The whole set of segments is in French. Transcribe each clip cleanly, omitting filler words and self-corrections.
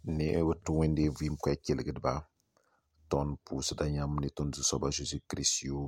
ne woto wẽnde vɩɩm koɛɛ kelgdba tõnd pʋʋsda yãmb ne tõnd Zu-soaba Zeezi Kirist yo.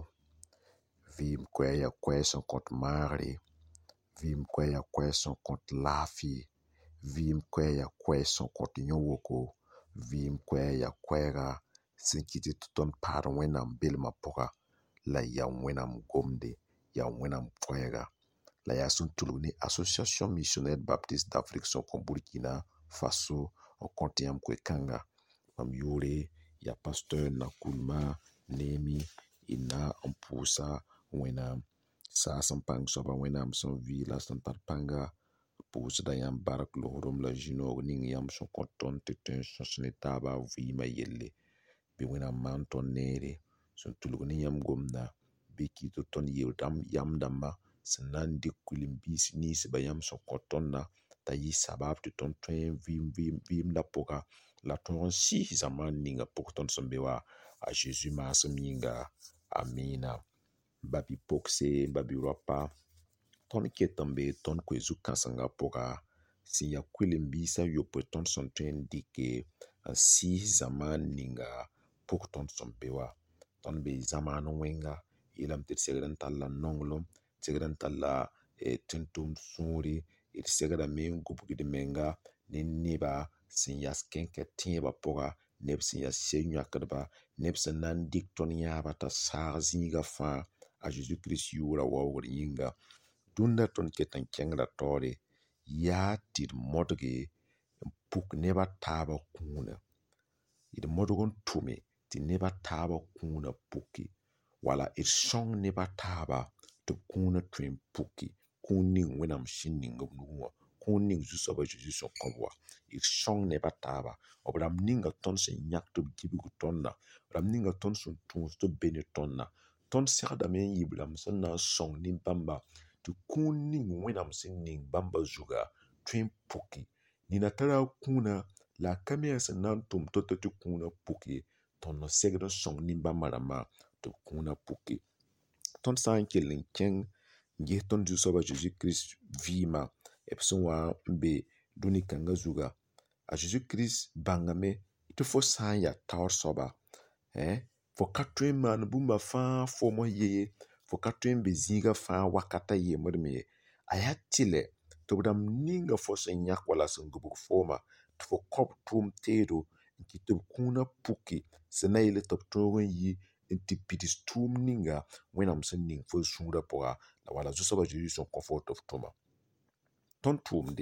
Vɩɩm koɛɛ yaa koɛɛ sẽn kõt maagre, vɩɩm koɛɛ yaa koɛɛ sẽn kõt laafɩ, vɩɩm koɛɛ yaa koɛɛ sẽn kõt yõ-woko, vɩɩm koɛɛ yaa koɛɛga sẽn kɩt tɩ tõnd paad Wẽnnaam belmã pʋga la ya Wẽnnaam gomde, ya Wẽnnaam koɛɛga. La yaa sẽn tulg ne Association Missionnaire Baptiste d'Afrique sẽn kõ Burkina Faso n kõt yãmb koe-kãnga. Mam yoore yaa Pasteur Nakulma Neemi y na n pʋʋsa Wẽnnaam. Saa sẽn pãng soaba Wẽnnaam sẽn vɩɩ la sẽn tar pãnga, pʋʋsda yãmb bark loogdem la zĩ-noog ning yãmb sẽn kõ tõnd tɩ tõe n sõs ne taaba vɩɩmã yelle. Bɩ Wẽnnaam maan tõnd neere sẽn tulg ne yãmb gomda, bɩ kɩt tɩ tõnd yeel yam dãmba sẽn na n dɩk kuilim-biis ninsba yãmb sẽn kõ tõndã t'a yɩ sabab tɩ tõnd tõe n vɩɩmda pʋga la tõog n sɩɩs zamaan ninga pʋg tõnd sẽn be wa a Zeezi maasem yĩnga. Amiina. Babi pokse, babi roapa, tõnd ket n be tõnd koe-zu-kãsengã pʋga sẽn yaa kuilim-biisã yopoe tõnd sẽn tõe n dɩke n sɩɩs zamaan ninga pʋg tõnd sẽn be wa. Tõnd be zãmaan wẽnga, yeelame tɩ d segd n tall la nonglem, d segd n tall la tẽn-tʋmd sũuri, d segdame n gubgd menga ne neba sẽn yas kẽnkɛ tẽebã pʋga, neb sẽn yaa se-yõakdba, neb sẽn na n dɩk tõnd yãaba t'a saag zĩiga fãa a Zeezi Kirist yʋʋra waoogr yĩnga. Dũnna tõnd ket n kẽngda taoore yaa tɩ d modge n puk neb a taabã kũuna. D modg n tʋme tɩ neb a taabã kũuna puke, wala d sõng neb a taaba tɩ b kũuna tõe n puke. Kũun ning Wẽnnaam sẽn ning b nugẽ wã, kũun ning Zu-soaba Zeezi sẽn kõ-b wa. D sõng neb a taaba. B rãmb ninga tõnd sẽn yãk tɩ b gibg tõndã, rãmb ninga tõnd sẽn tũus tɩ b be ne tõndã. Tõnd segdame n yɩ rãmb sẽn na n sõng nin-bãmba tɩ kũun ning Wẽnnaam sẽn ning bãmba zugã tõe n puke. Nina tara a kũuna la a ka mi a sẽn na n tʋm to-to tɩ kũuna puke, tõnd n segd n sõng nin-bãmba rãmbã tɩ b kũuna puke. Tõnd sã n kell n kẽng n ges tõnd Zu-soaba Zeezi Kirist vɩɩmã b sẽn wa n be dũni-kãngã zugã. A Zeezi Kirist bãngame tɩ fo sã n yaa taoor soaba, fo ka tõe n maan bũmba fãa fo mos ye ye, fo ka tõe n be zĩiga fãa wakata yembr me ye. A yaa tɩlɛ tɩ b rãmb ninga fo sẽn yãk wala sẽn gubg foomã tɩ fo kõ-b tʋʋm teedo n kɩt tɩ b kũuna puke sẽn na yɩl tɩ b tõog n yi n tɩ pids tʋʋm ninga Wẽnnaam sẽn ning fo zũurã pʋga la wala Zu-soaba Zeezi sẽn kõ fo tɩ f tʋma. Tõnd tʋʋmde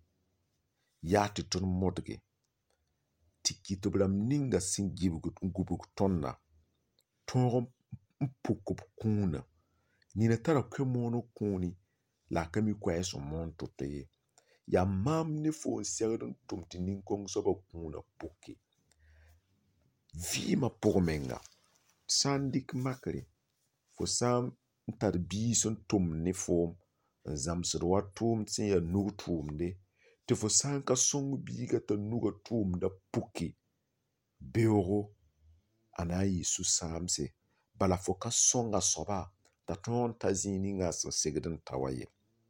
yaa tɩ tõnd modge tɩ kɩt tɩ b rãmb ninga sẽn gubg tõndã tõog n puk b kũuna. Nina tara koe-mooneg kũuni la a ka mi koɛɛ sẽn moon to-to ye. Yaa maam ne fo n segd n tʋm tɩ nin-kong soaba kũuna puke. Vɩɩmã pʋg menga, sã n dɩk makre, fo sã n tar biis n tʋm ne foom n zãmsd wa tʋʋmd sẽn yaa nug tʋʋmde, tɩ fo sã n ka sõng biiga t'a nuga tʋʋmda puke, beoogo a na n yɩ sũ-sãamse, bala fo ka sõng a soaba t'a tõog n ta zĩig ninga a sẽn segd n ta wa ye.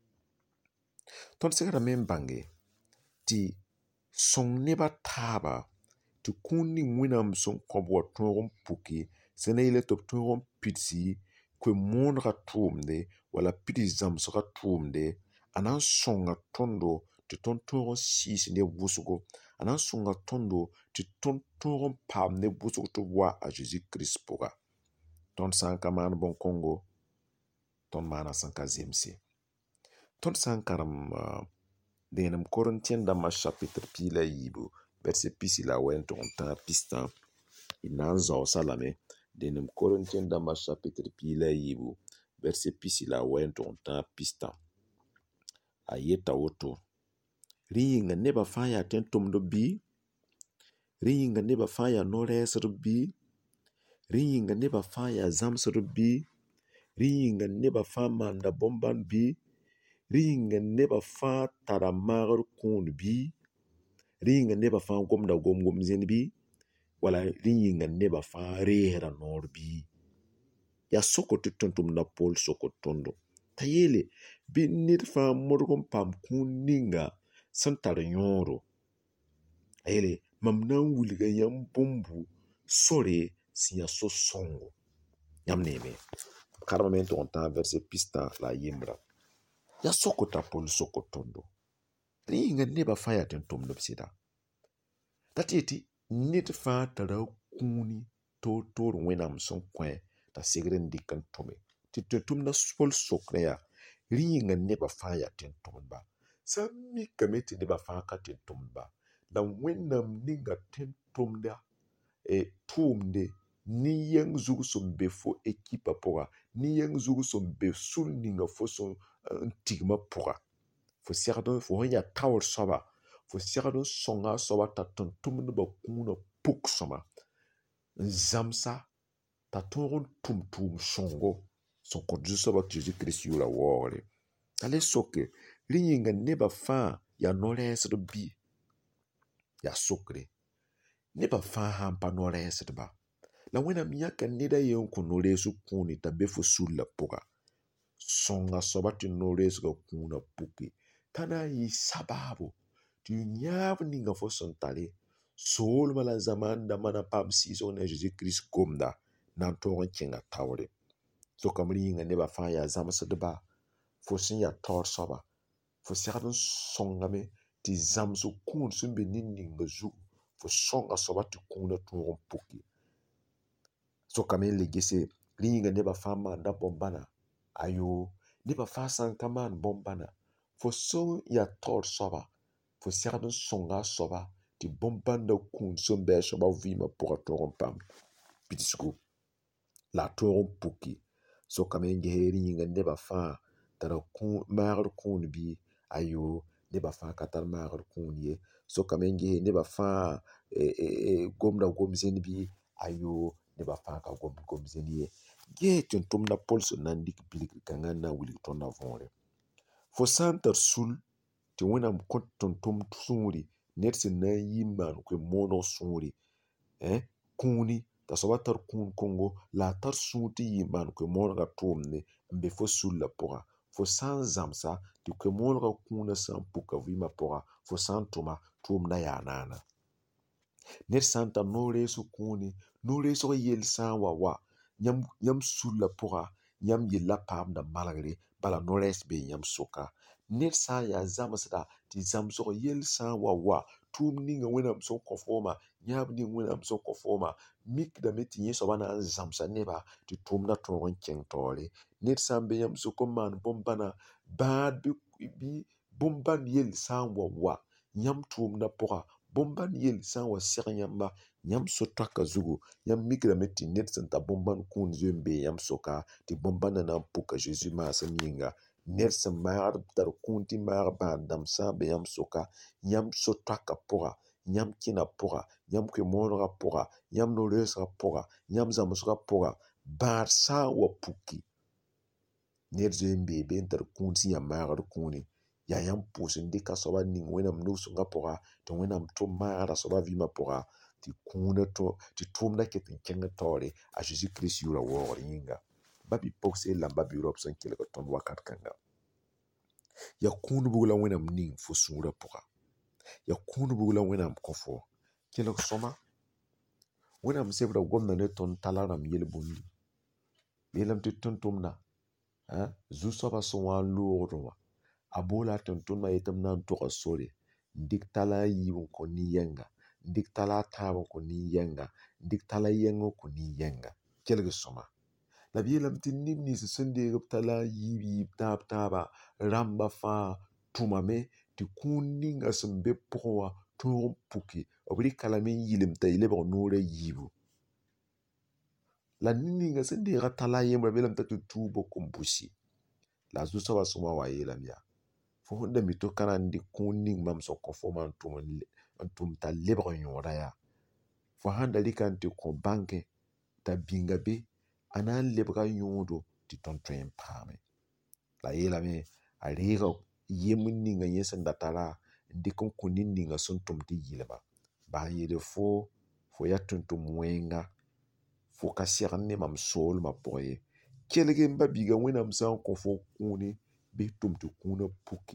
Tõnd segdame n bãnge tɩ sõng neb a taaba tɩ kũun ning Wẽnnaam sẽn kõ-b wa tõog n puke, sẽn na yɩl tɩ b tõog n pidsi koe-moonegã tʋʋmde wala pids zãmsgã tʋʋmde, a na n sõnga tõndo tɩ tõnd tõog n sɩɩs neb wʋsgo, a na n sõnga tõndo tɩ tõnd tõog n paam neb wʋsg tɩ b wa a Zeezi Kirist pʋga. Tõnd sã n ka maan bõn-kõngo, tõnd maana sẽn ka zemse. Tõnd sã n karem dẽenem Korintẽn dãmbã chapitr 2 verset pisi la a wɛɛn tʋg n tãag pistã. Y na n zaoosa lame. Dẽenem Korintẽn dãmbã chapitr 2 verset pisi la a wɛɛn tʋg n tãag pistã. A yeta woto: rẽ yĩnga nebã fãa yaa tẽn-tʋmdb bɩ? Rẽ yĩnga nebã fãa yaa no-rɛɛsdb bɩ? Rẽ yĩnga nebã fãa yaa zãmsdb bɩ? Rẽ yĩnga nebã fãa maanda bõn-bãn bɩ? Rẽ yĩnga nebã fãa tara maagr kũun bɩ? Rẽ yĩnga nebã fãa gomda gom-gom zẽn bɩ? Wala rẽ yĩnga nebã fãa reesda noor bɩ? Yaa sokd tɩ tõ-tʋmdã Pol sokd tõndo. T'a yeele bɩ ned fãa modg n paam kũun ninga sẽn tar yõodo. A yeele mam na n wilga yãmb bũmbu sore sẽn yaa so-sõngo yãmb neeme karema me n tʋg n tãag vɛrse pistã la a yembra yaa soko t'a pʋl soko tõndo rẽ yĩnga nebã fãa yaa tɩ n tʋmdb sɩda la tɩ yetɩ ned fãa tara kũuni toor wẽnnaam sẽn kõ t'a segd n dɩk n tʋme tɩ tʋmda pʋl sokdã yaa rẽ yĩnga nebã fãa yaa tɩ n tʋmdba sã n mikame tɩ nebã fãa ka tɩ n tʋmdba la wẽnnaam ninga tẽn-tʋmda tʋʋmde nin-yɛng zug sẽn be fo ekipa pʋga nin-yɛng zug sẽn be sũr ninga fo sẽn n tigmã pʋga fo sẽn yaa taoor soaba fo segd n sõnga a soaba t'a tʋm-tʋmdbã kũunã puk sõma n zãmsa t'a tõog n tʋm tʋʋm sõngo sẽn kõt Zu-soabã Zeezi Kirist yʋʋra waoogre la le soke rẽ yĩnga nebã fãa yaa no-rɛɛsd bɩ yaa sokre nebã fãa sãn pa no-rɛɛsdba la wẽnnaam yãka ned a yen n kõ no-reesg kũuni t'a be fo sullã pʋga sõnga soaba tɩ no-reesgã kũunã puke t'a na n yɩ sabaabo tɩ yãab ninga fo sẽn tare soolmã la zamaan dãmbã na paam sɩɩsg ne a Zeezi Kirist gomda na n tõog n kẽnga taoore sokame rẽ yĩnga nebã fãa yaa zãmsdba fo sẽn yaa taoor soaba fo segd n sõngame tɩ zãmsg kũun sẽn be ne ninga zugu fo sõnga soaba tɩ kũunã tõog n puke sokame n le gese rẽ yĩnga nebã fãa maanda bõn-bãna ayoo nebã fãa sã n ka maan bõn-bãna fo sẽn yaa taoor soaba fo segd n sõnga a soaba tɩ bõn-bãndã kũun sẽn be a soaba vɩɩmã pʋga tõog n paam pidsgu la a tõog n puke sokame n gese rẽ yĩnga nebã fãa tara maagd kũun bɩ ayoo nebã fãa ka tar maagd kũun ye sokame n gese nebã fãa gomda gom-zẽn bɩ ayoo nebã fãa ka gomd gom-zẽn ye ges tɩ n tʋmda pʋlsd na n dɩk bilgd kãngã n na n wilg tõndã võore fo sã n tar sul tɩ wẽnnaam kõ tʋm sũuri ned sẽn na n yi n maan koe-mooneg sũuri kũuni t'a soaba tar kũun kõngo la a tar sũur tɩ yɩ n maan koe-moonegã tʋʋmde n be fo sullã pʋga fo sã n zãmsa tɩ koe-moonegã kũunã sã n puka vɩɩmã pʋga fo sã n tʋma tʋʋmdã yaa naana ned sã n tar no-reesg kũuni no-reesg yell sã n wa yãmb sullã pʋga yãmb yella paamda malgre bala no-rɛɛs bee yãmb soka ned sã n yaa zãmsda tɩ zãmsg yell sã n wa tʋʋm ninga wẽnnaam sẽn kõ foomã yãab ning wẽnnaam sẽn kõ foomã mikdame tɩ yẽ soaba na n zãmsa nebã tɩ tʋʋmdã tõog n kẽng taoore ned sã n be yãmb sʋk n maan bõn-bãna bãad bɩ bõn-bãn yell sã n wa yãmb tʋʋmdã pʋga bõn-bãn yell sã n wa seg yãmba yãmb so-toaka zugu yãmb mikdame tɩ ned sẽn tar bõn-bãn kũun zoe n bee yãmb soka tɩ bõn-bãndã na n puka Zeezi maasem yĩnga ned sẽn maagd tar kũun tɩ maag bãan-dãmb sã n be yãmb soka yãmb so-toaka pʋga yãmb kẽna pʋga yãmb koe-moonegã pʋga yãmb no-reesgã pʋga yãmb zãmsgã pʋga bãad sã n wa puki ned zoe n bee be n tar kũun sẽn yaa maagd kũuni yaa yãmb pʋʋs n dɩka soaba ning wẽnnaam nug-sõngã pʋga tɩ wẽnnaam tʋm maagda soaba vɩɩmã pʋga tɩ tʋʋmdã ket n kẽng taoore a Zeezi Kirist yʋʋra waoogr yĩnga ba-bi-pɔgse la m ba-bi-raop sẽn kelg tõnd wakat kãnga yaa kũun bug la wẽnnaam ning fo sũurã pʋga yaa kũun bug la wẽnnaam kõ fo kelg sõma wẽnnaam sebra gomda ne tõnd tala rãmb yel-bũndi yeelame tɩ tʋm-tʋmda Zu-soabã sẽn wa n loogd wã a boola a tʋm-tʋmdã yetɩ m na n toga sore n dɩk tala a yiib n kõ nin-yɛnga n dɩk tala a tãab n kõ nin-yɛnga n dɩk tala a yɛng n kõ nin-yɛnga kelg sõma la b yeelame tɩ neb nins sẽn deeg b tala a yiib tãab-tãaba rãmbã fãa tʋmame tɩ kũun ninga sẽn be pʋgẽ wã tõog n puke b rɩka lame n yɩlem t'a lebg noorã yiibu la ned ninga sẽn deega tala a yembra b yeelame t'a tɩ tuub bok n busi la a Zu-soabã sẽn wa yeelame yaa fo sẽn da mi tɩ ka na n dɩk kũun ning mam sẽn kõ foomã n tʋm t'a lebg n yõoda yaa fo sãn da rɩka n tɩ kõ bãnge t'a bĩnga be a na n lebga yõodo tɩ tõnd tõe n paame la yeelame a reega yembr ninga yẽ sẽn da tara n dɩk n kõ ned ninga sẽn tʋm tɩ yɩlba bas n yeele fo yaa tʋm-tʋm wẽnga fo ka segd ne mam soolmã pʋgẽ ye kelge n ba-biiga wẽnnaam sã n kõ fo kũuni bɩ tʋm tɩ kũunã puki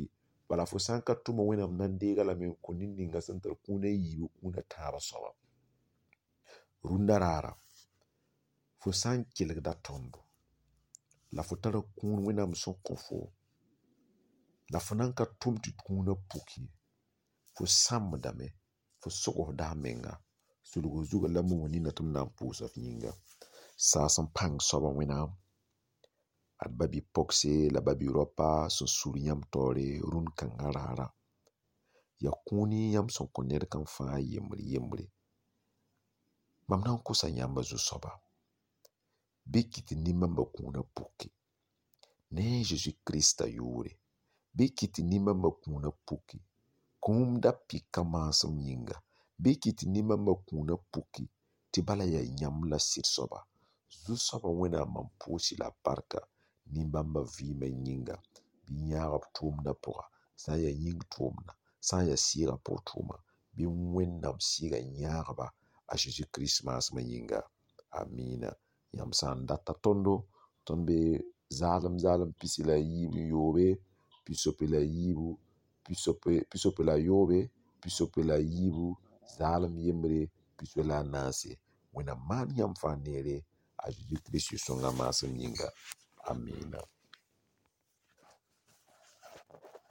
bala fo san ka tʋma wẽnnaam nan deega lame n kõ nin ninga sẽn tar kũuna yiibu kũuna tãabã soaba. Rũndã raara, fo san kelgda tõndo la fo tara kũun wẽnnaam sẽn kõ fo, la fo nan ka tʋm tɩ kũuna puki, fo sãmbdame, fo sogsda a menga sulgu zugã la mongã nina tɩ m na n pʋʋsa f yĩnga. Saas n pãng soaba wẽnnaam, ad babi-pogse la babi-raopã sẽn sũr yãmb taoore rũn-kãngã raara. Ya kũuni yãmb sẽn kõ ned kãng fãa yembre. Mam na n kosa yãmba zu-soaba, bɩ kɩ tɩ nin-bãmba kũuna puki ne a Zeezi Kiristã yʋʋre. Bɩ kɩ tɩ nin-bãmba kũuna puki kũum da pɩka maasem yĩnga. Bɩ kɩ tɩ nin-bãmba kũuna puki tɩ bala yaa yãmb la sɩd-soaba. Zu-soaba Wẽnnaam mam pʋʋs-y la barka nin-bãmba vɩɩmã yĩnga. Bɩ yãag b tʋʋmdã pʋga, sã n yaa yĩng tʋʋmdã, sã n yaa sɩɩgã pʋg tʋʋma, bɩ Wẽnnaam sɩɩga yãag-ba a Zeezi Kirist maasmã yĩnga. Amiina. Yãmb sã n data tõndo, tõnd be zaalem pisi la a yiibu yoobe, pisope la a yiibu, pisope la a yoobe, pisope la a yiibu, zaalem yembre, pisope la a naase. Wẽnnaam maan yãmb fãa neere a Zeezi Kirist yʋ-sõngã maasem yĩnga. Amiina.